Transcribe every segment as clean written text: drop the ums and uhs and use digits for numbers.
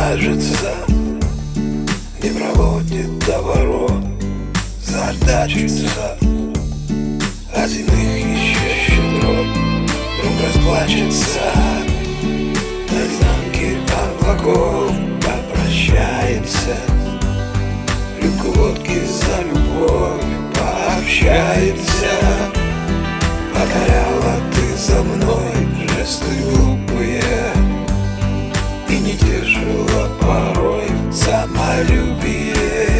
кажется, не проводит до ворот, зардачится от земных еще щедрот. Вдруг расплачется на изнанке облаков, попрощаемся, рюмку водки за любовь, пообщаемся. Покоряла ты за мной жесты глупые и не тешила порой самолюбие.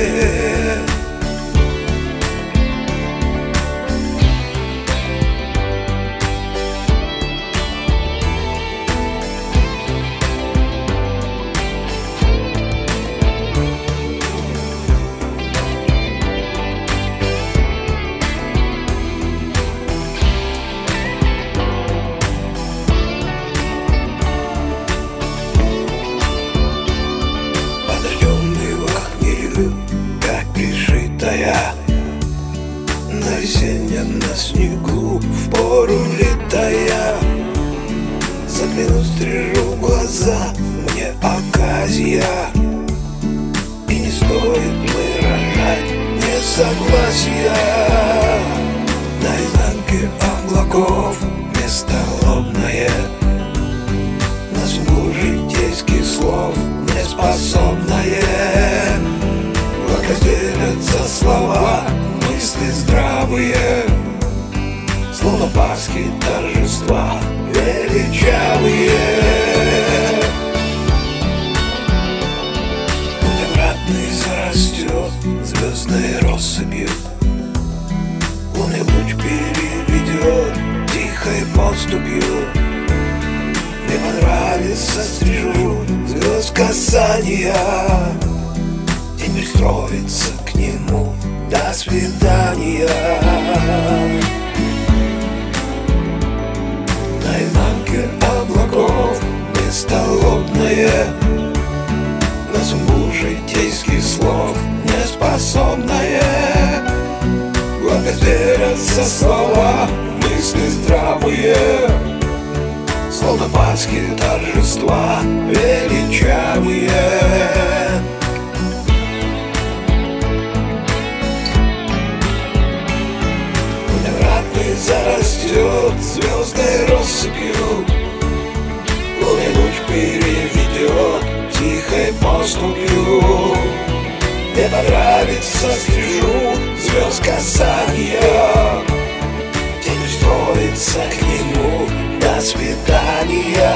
Как пришитая на весеннем на снегу, в пору летая, загляну, стрижу глаза, мне оказия. И не стоит выражать несогласия. На изнанке облаков место лобное, на судьбу житейских слов неспособное. Делятся слова, мысли здравые, словно пасхи торжества величавые. Путь обратный зарастет звездной россыпью, лунный луч переведет тихой поступью. Мне понравится, стрижу звезд касания, теперь строится к нему. До свидания. На изнанке облаков место лобное, на сумбур житейских слов неспособное. Благоверятся слова, мысли здравые, словно пасхи торжества величавые. Зарастет звездной россыпью, лунный луч переведет тихой поступью. Мне понравится, стрижу звезд касания, тень строится к нему. До свидания.